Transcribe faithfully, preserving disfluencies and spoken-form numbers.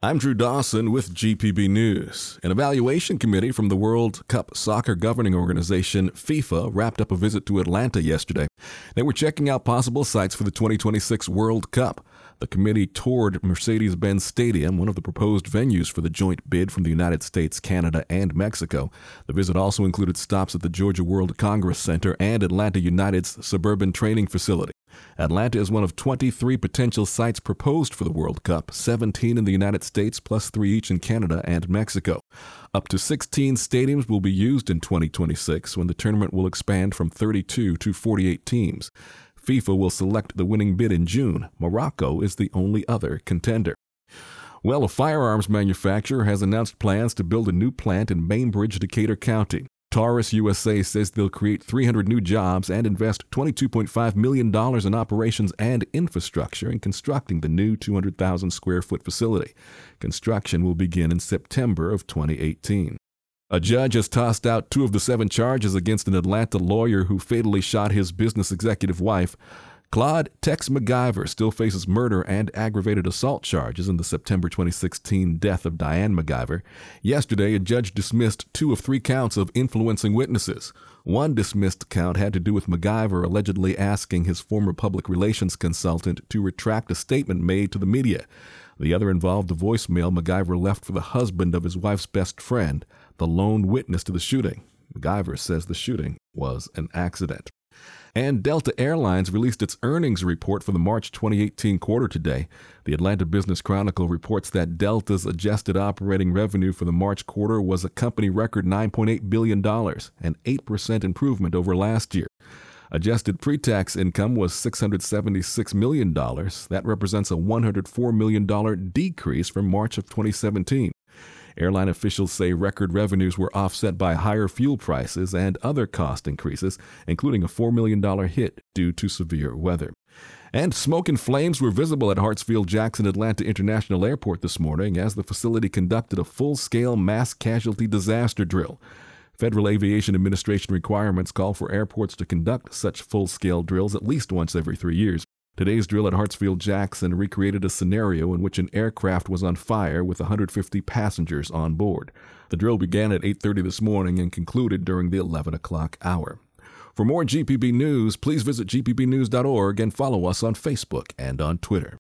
I'm Drew Dawson with G P B News. An evaluation committee from the World Cup soccer governing organization FIFA wrapped up a visit to Atlanta yesterday. They were checking out possible sites for the twenty twenty-six World Cup. The committee toured Mercedes-Benz Stadium, one of the proposed venues for the joint bid from the United States, Canada, and Mexico. The visit also included stops at the Georgia World Congress Center and Atlanta United's suburban training facility. Atlanta is one of twenty-three potential sites proposed for the World Cup, seventeen in the United States plus three each in Canada and Mexico. Up to sixteen stadiums will be used in twenty twenty-six, when the tournament will expand from thirty-two to forty-eight teams. FIFA will select the winning bid in June. Morocco is the only other contender. Well, a firearms manufacturer has announced plans to build a new plant in Bainbridge, Decatur County. Taurus U S A says they'll create three hundred new jobs and invest twenty-two point five million dollars in operations and infrastructure in constructing the new two hundred thousand square foot facility. Construction will begin in September of twenty eighteen. A judge has tossed out two of the seven charges against an Atlanta lawyer who fatally shot his business executive wife. Claude Tex MacGyver still faces murder and aggravated assault charges in the September twenty sixteen death of Diane MacGyver. Yesterday, a judge dismissed two of three counts of influencing witnesses. One dismissed count had to do with MacGyver allegedly asking his former public relations consultant to retract a statement made to the media. The other involved a voicemail MacGyver left for the husband of his wife's best friend, the lone witness to the shooting. MacGyver says the shooting was an accident. And Delta Airlines released its earnings report for the March twenty eighteen quarter today. The Atlanta Business Chronicle reports that Delta's adjusted operating revenue for the March quarter was a company record nine point eight billion dollars, an eight percent improvement over last year. Adjusted pre-tax income was six hundred seventy-six million dollars. That represents a one hundred four million dollars decrease from March of twenty seventeen. Airline officials say record revenues were offset by higher fuel prices and other cost increases, including a four million dollars hit due to severe weather. And smoke and flames were visible at Hartsfield-Jackson Atlanta International Airport this morning as the facility conducted a full-scale mass casualty disaster drill. Federal Aviation Administration requirements call for airports to conduct such full-scale drills at least once every three years. Today's drill at Hartsfield-Jackson recreated a scenario in which an aircraft was on fire with one hundred fifty passengers on board. The drill began at eight thirty this morning and concluded during the eleven o'clock hour. For more G P B news, please visit G P B news dot org and follow us on Facebook and on Twitter.